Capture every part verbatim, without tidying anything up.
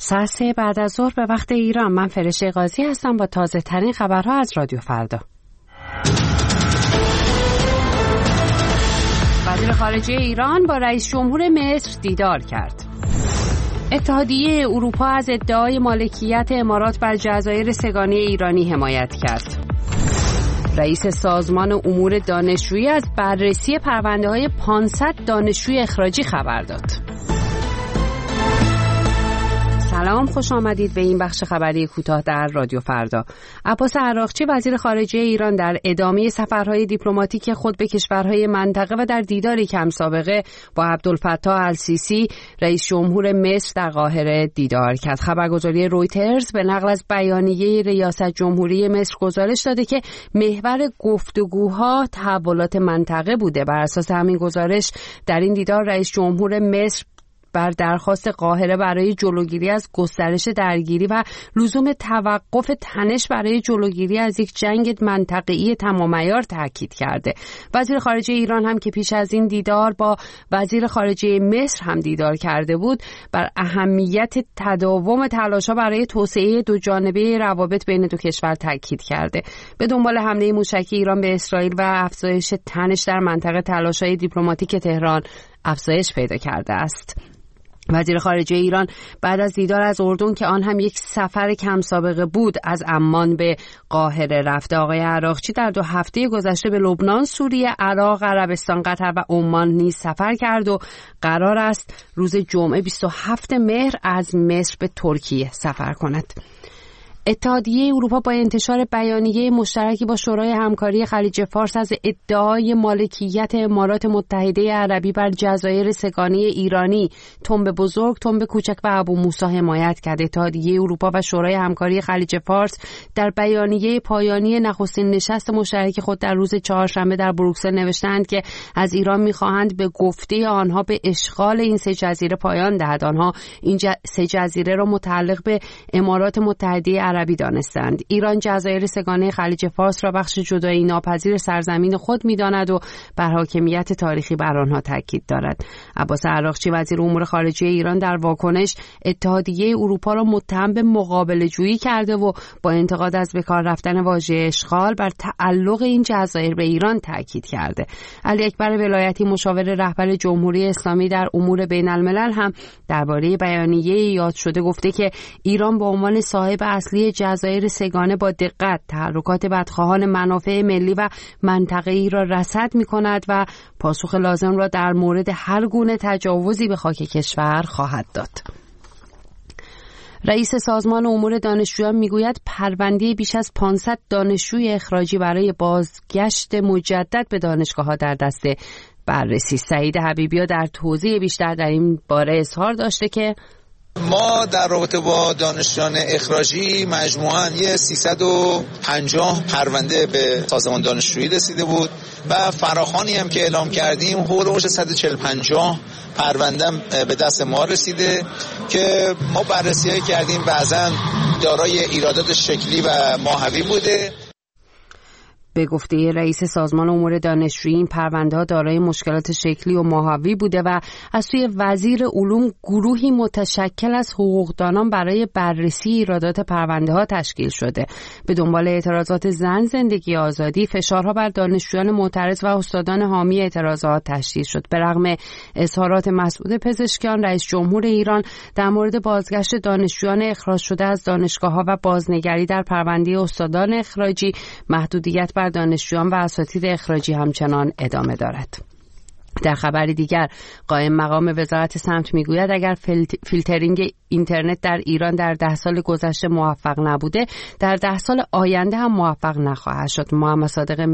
ساعت سه بعد از ظهر به وقت ایران. من فرشته قاضی هستم با تازه ترین خبرها از رادیو فردا. وزیر خارجه ایران با رئیس جمهور مصر دیدار کرد. اتحادیه اروپا از ادعای مالکیت امارات بر جزایر سه‌گانه ایرانی حمایت کرد. رئیس سازمان امور دانشجویی از بررسی پرونده‌های پانصد دانشجوی اخراجی خبر داد. سلام، خوش آمدید به این بخش خبری کوتاه در رادیو فردا. عباس عراقچی وزیر خارجه ایران در ادامه سفرهای دیپلماتیک خود به کشورهای منطقه و در دیداری کم سابقه با عبدالفتاح السیسی رئیس جمهور مصر در قاهره دیدار کرد. خبرگزاری رویترز به نقل از بیانیه ریاست جمهوری مصر گزارش داده که محور گفتگوها تحولات منطقه بوده. بر اساس همین گزارش در این دیدار رئیس جمهور مصر بر درخواست قاهره برای جلوگیری از گسترش درگیری و لزوم توقف تنش برای جلوگیری از یک جنگ منطقه‌ای تمام عیار تاکید کرده. وزیر خارجه ایران هم که پیش از این دیدار با وزیر خارجه مصر هم دیدار کرده بود، بر اهمیت تداوم تلاش‌ها برای توسعه دو جانبه روابط بین دو کشور تاکید کرده. به دنبال حمله موشکی ایران به اسرائیل و افزایش تنش در منطقه، تلاش‌های دیپلماتیک تهران افزایش پیدا کرده است. وزیر خارجه ایران بعد از دیدار از اردن که آن هم یک سفر کم سابقه بود، از عمان به قاهره رفته. آقای عراقچی در دو هفته گذشته به لبنان، سوریه، عراق، عربستان، قطر و عمان نیز سفر کرد و قرار است روز جمعه بیست و هفتم مهر از مصر به ترکیه سفر کند. اتحادیه اروپا با انتشار بیانیه مشترکی با شورای همکاری خلیج فارس از ادعای مالکیت امارات متحده عربی بر جزایر سه‌گانه ایرانی، تنب بزرگ، تنب کوچک و ابو موسی حمایت کرد. اتحادیه اروپا و شورای همکاری خلیج فارس در بیانیه پایانی نخستین نشست مشترک خود در روز چهارشنبه در بروکسل نوشتند که از ایران می‌خواهند به گفته آنها به اشغال این سه جزیره پایان دهد. آنها این ج... سه جزیره را متعلق به امارات متحده عربی دانستند. ایران جزایر سه‌گانه خلیج فارس را بخش جدایی ناپذیر سرزمین خود می‌داند و بر حاکمیت تاریخی بر آنها تاکید دارد. عباس عراقچی وزیر امور خارجه ایران در واکنش اتحادیه اروپا را متهم به مقابله‌جویی کرده و با انتقاد از به کار رفتن واژه اشغال بر تعلق این جزایر به ایران تاکید کرده. علی اکبر ولایتی مشاور رهبر جمهوری اسلامی در امور بین‌الملل هم درباره بیانیه یاد شده گفته که ایران به عنوان صاحب اصلی جزایر سه‌گانه با دقت تحرکات بدخواهان منافع ملی و منطقه‌ای را رصد می‌کند و پاسخ لازم را در مورد هر گونه تجاوزی به خاک کشور خواهد داد. رئیس سازمان امور دانشجویان میگوید پرونده بیش از پانصد دانشجوی اخراجی برای بازگشت مجدد به دانشگاه‌ها در دست بررسی. سعید حبیبی در توضیح بیشتر در این باره اظهار داشته که ما در رابطه با دانشجویان اخراجی مجموعاً یه سیصد و پنجاه پرونده به سازمان دانشجویی رسیده بود و فراخوانی هم که اعلام کردیم حدود صد و چهل پنجاه پرونده به دست ما رسیده که ما بررسی‌های کردیم، بعضاً دارای ایرادات شکلی و ماهوی بوده. به گفته رئیس سازمان امور دانشجویی این پرونده‌ها دارای مشکلات شکلی و ماهوی بوده و از سوی وزیر علوم گروهی متشکل از حقوقدانان برای بررسی ایرادات پرونده‌ها تشکیل شده. به دنبال اعتراضات زن، زندگی آزادی، فشارها بر دانشجویان معترض و استادان حامی اعتراضات تشدید شد. به رغم اظهارات مسعود پزشکیان رئیس جمهور ایران در مورد بازگشت دانشجویان اخراج شده از دانشگاه‌ها و بازنگری در پرونده استادان اخراجی، محدودیت بر دانشجویان و اساتید اخراجی همچنان ادامه دارد. در خبری دیگر قائم مقام وزارت سمت میگوید اگر فیلترینگ اینترنت در ایران در ده سال گذشته موفق نبوده، در ده سال آینده هم موفق نخواهد شد. محمد صادق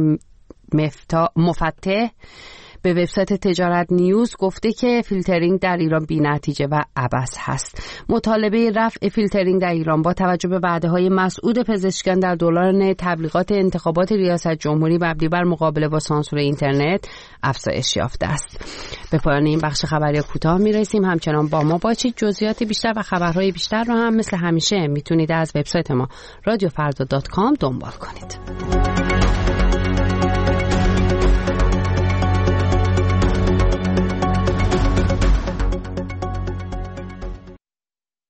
مفتح به وبسایت تجارت نیوز گفته که فیلترینگ در ایران بی‌نتیجه و عبث هست. مطالبه رفع فیلترینگ در ایران با توجه به وعده‌های مسعود پزشکیان در دوران تبلیغات انتخابات ریاست جمهوری مبنی بر مقابله با سانسور اینترنت افزایش یافته است. به پایان این بخش خبری کوتاه میرسیم. همچنان با ما باشید. جزئیات بیشتر و خبرهای بیشتر رو هم مثل همیشه میتونید از وبسایت ما رادیو فردا دات کام دنبال کنید.